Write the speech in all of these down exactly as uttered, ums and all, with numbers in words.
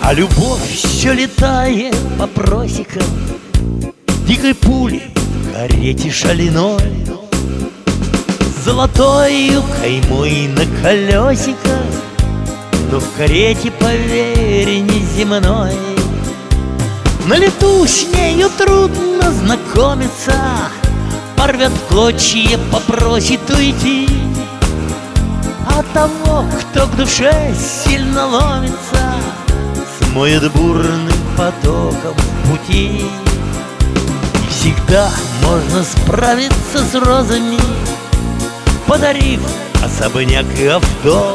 А любовь все летает по просекам дикой пули в карете шалиной, золотою каймой на колесиках, но в карете, поверь, не земной. На лету с нею трудно знакомиться, порвет в клочья, попросит уйти. А того, кто к душе сильно ломится, смоет бурным потоком в пути. И всегда можно справиться с розами, подарив особняк и авто,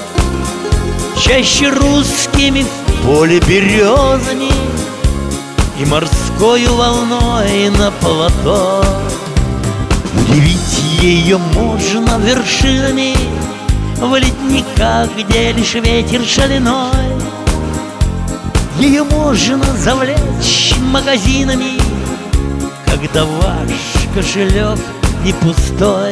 чаще русскими в поле березами и морскою волной на плато. Удивить ее можно вершинами в ледниках, где лишь ветер шалиной. Ее можно завлечь магазинами, когда ваш кошелек не пустой.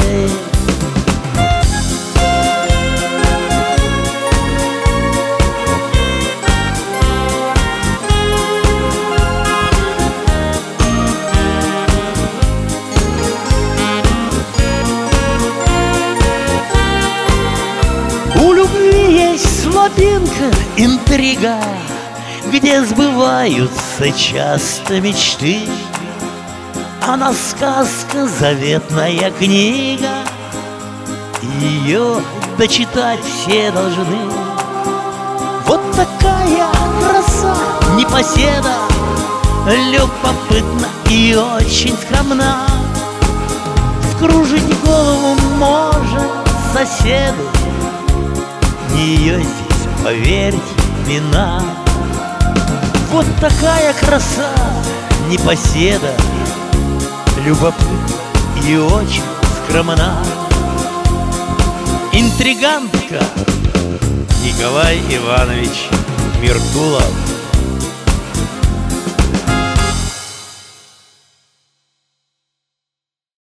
У любви есть слабинка, интрига, где сбываются часто мечты. Она сказка, заветная книга, ее дочитать все должны. Вот такая краса, непоседа, любопытна и очень скромна. Вскружить голову может соседу, ее здесь, поверьте, вина. Вот такая краса, непоседа, любопытна и очень скромна. Интригантка Николай Иванович Меркулов.